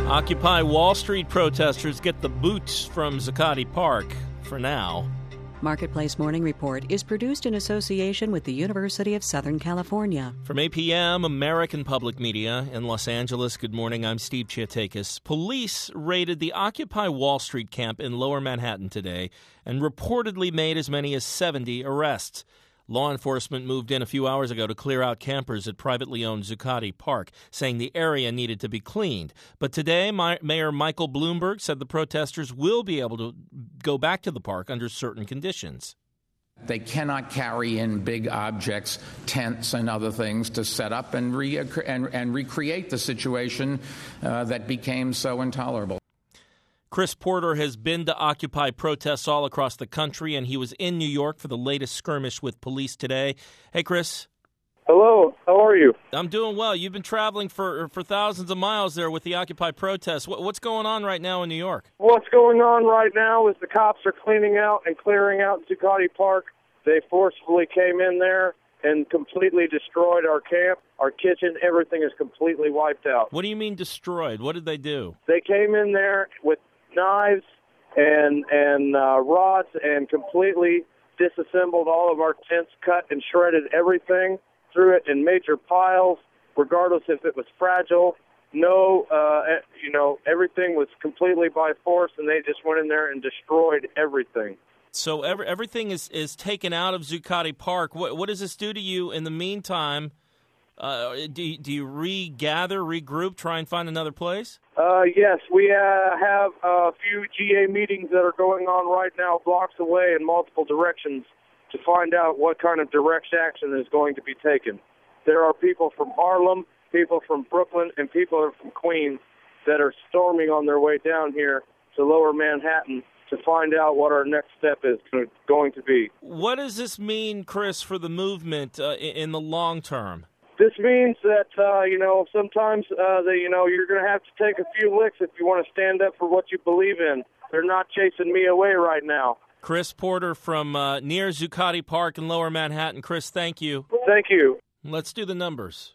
Occupy Wall Street protesters get the boots from Zuccotti Park for now. Marketplace Morning Report is produced in association with the University of Southern California. From APM, American Public Media in Los Angeles, good morning. I'm Steve Chiatakis. Police raided the Occupy Wall Street camp in Lower Manhattan today and reportedly made as many as 70 arrests. Law enforcement moved in a few hours ago to clear out campers at privately owned Zuccotti Park, saying the area needed to be cleaned. But today, Mayor Michael Bloomberg said the protesters will be able to go back to the park under certain conditions. They cannot carry in big objects, tents and other things to set up and recreate the situation that became so intolerable. Chris Porter has been to Occupy protests all across the country, and he was in New York for the latest skirmish with police today. Hey, Chris. Hello. How are you? I'm doing well. You've been traveling for thousands of miles there with the Occupy protests. What's going on right now in New York? What's going on right now is the cops are cleaning out and clearing out Zuccotti Park. They forcefully came in there and completely destroyed our camp, our kitchen. Everything is completely wiped out. What do you mean destroyed? What did they do? They came in there with knives and rods and completely disassembled all of our tents, cut and shredded everything, threw it in major piles, regardless if it was fragile. Everything was completely by force, and they just went in there and destroyed everything. So everything is taken out of Zuccotti Park. What does this do to you in the meantime? Do you regather, regroup, try and find another place? Yes, we have a few GA meetings that are going on right now, blocks away in multiple directions, to find out what kind of direct action is going to be taken. There are people from Harlem, people from Brooklyn, and people from Queens that are storming on their way down here to Lower Manhattan to find out what our next step is going to be. What does this mean, Chris, for the movement in the long term? This means that, sometimes, you're going to have to take a few licks if you want to stand up for what you believe in. They're not chasing me away right now. Chris Porter from near Zuccotti Park in Lower Manhattan. Chris, thank you. Thank you. Let's do the numbers.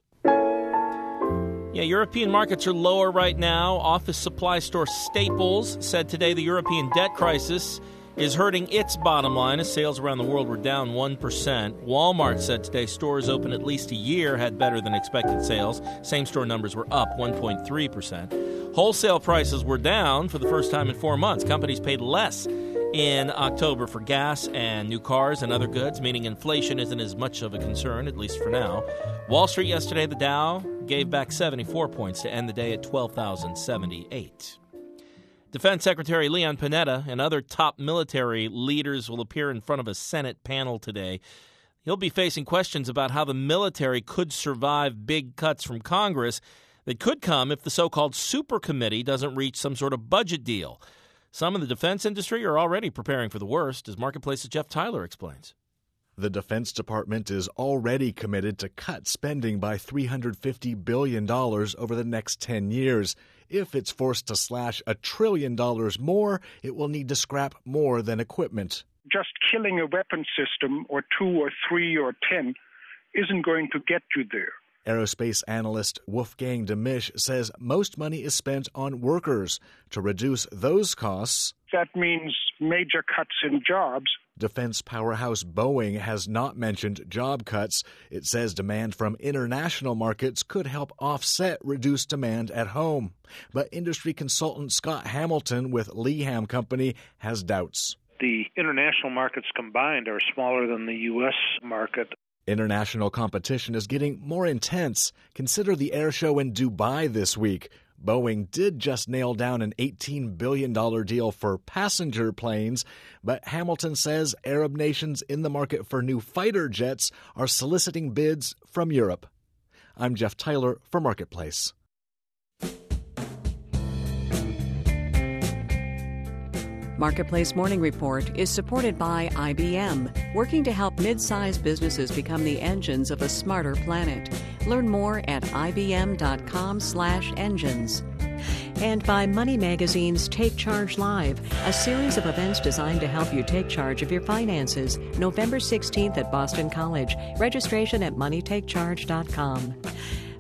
Yeah, European markets are lower right now. Office supply store Staples said today the European debt crisis is hurting its bottom line as sales around the world were down 1%. Walmart said today stores open at least a year had better than expected sales. Same-store numbers were up 1.3%. Wholesale prices were down for the first time in 4 months. Companies paid less in October for gas and new cars and other goods, meaning inflation isn't as much of a concern, at least for now. Wall Street yesterday, the Dow gave back 74 points to end the day at 12,078. Defense Secretary Leon Panetta and other top military leaders will appear in front of a Senate panel today. He'll be facing questions about how the military could survive big cuts from Congress that could come if the so-called super committee doesn't reach some sort of budget deal. Some in the defense industry are already preparing for the worst, as Marketplace's Jeff Tyler explains. The Defense Department is already committed to cut spending by $350 billion over the next 10 years. If it's forced to slash $1 trillion more, it will need to scrap more than equipment. Just killing a weapon system, or 2 or 3 or 10, isn't going to get you there. Aerospace analyst Wolfgang Demisch says most money is spent on workers. To reduce those costs, that means major cuts in jobs. Defense powerhouse Boeing has not mentioned job cuts. It says demand from international markets could help offset reduced demand at home. But industry consultant Scott Hamilton with Leham Company has doubts. The international markets combined are smaller than the U.S. market. International competition is getting more intense. Consider the air show in Dubai this week. Boeing did just nail down an $18 billion deal for passenger planes, but Hamilton says Arab nations in the market for new fighter jets are soliciting bids from Europe. I'm Jeff Tyler for Marketplace. Marketplace Morning Report is supported by IBM, working to help mid-sized businesses become the engines of a smarter planet. Learn more at ibm.com/engines. And by Money Magazine's Take Charge Live, a series of events designed to help you take charge of your finances. November 16th at Boston College. Registration at moneytakecharge.com.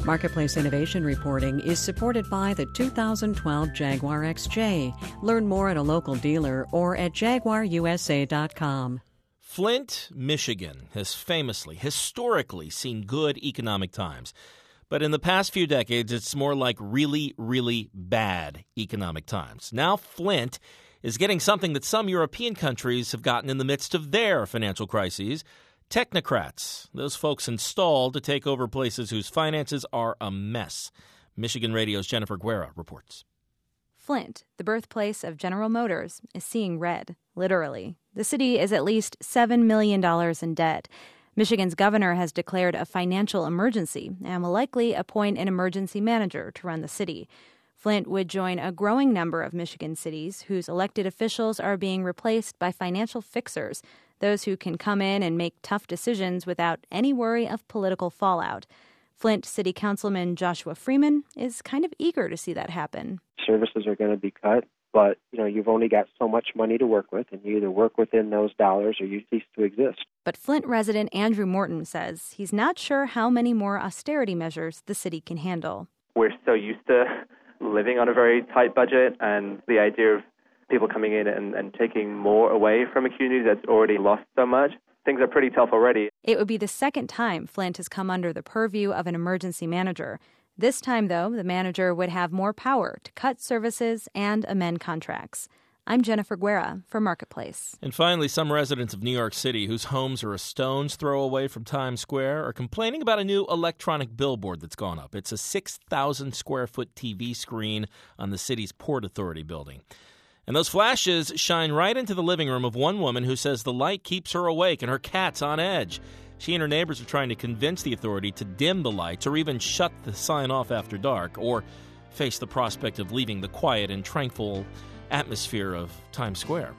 Marketplace Innovation Reporting is supported by the 2012 Jaguar XJ. Learn more at a local dealer or at jaguarusa.com. Flint, Michigan has historically seen good economic times. But in the past few decades, it's more like really, really bad economic times. Now Flint is getting something that some European countries have gotten in the midst of their financial crises: technocrats, those folks installed to take over places whose finances are a mess. Michigan Radio's Jennifer Guerra reports. Flint, the birthplace of General Motors, is seeing red, literally. The city is at least $7 million in debt. Michigan's governor has declared a financial emergency and will likely appoint an emergency manager to run the city. Flint would join a growing number of Michigan cities whose elected officials are being replaced by financial fixers, those who can come in and make tough decisions without any worry of political fallout. Flint City Councilman Joshua Freeman is kind of eager to see that happen. Services are going to be cut, but you've only got so much money to work with, and you either work within those dollars or you cease to exist. But Flint resident Andrew Morton says he's not sure how many more austerity measures the city can handle. We're so used to living on a very tight budget, and the idea of people coming in and taking more away from a community that's already lost so much, things are pretty tough already. It would be the second time Flint has come under the purview of an emergency manager. This time, though, the manager would have more power to cut services and amend contracts. I'm Jennifer Guerra for Marketplace. And finally, some residents of New York City whose homes are a stone's throw away from Times Square are complaining about a new electronic billboard that's gone up. It's a 6,000-square-foot TV screen on the city's Port Authority building. And those flashes shine right into the living room of one woman who says the light keeps her awake and her cat's on edge. She and her neighbors are trying to convince the authority to dim the lights or even shut the sign off after dark, or face the prospect of leaving the quiet and tranquil atmosphere of Times Square.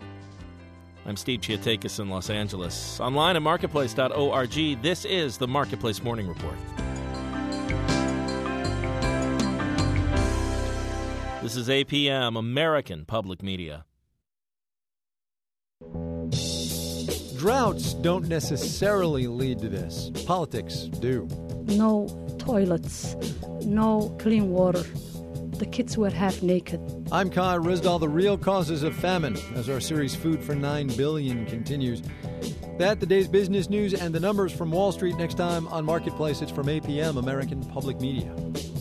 I'm Steve Chiatakis in Los Angeles. Online at marketplace.org, this is the Marketplace Morning Report. This is APM, American Public Media. Droughts don't necessarily lead to this. Politics do. No toilets, no clean water. The kids were half naked. I'm Kai Rizdal, the real causes of famine, as our series Food for $9 billion continues. That, the day's business news, and the numbers from Wall Street next time on Marketplace. It's from APM, American Public Media.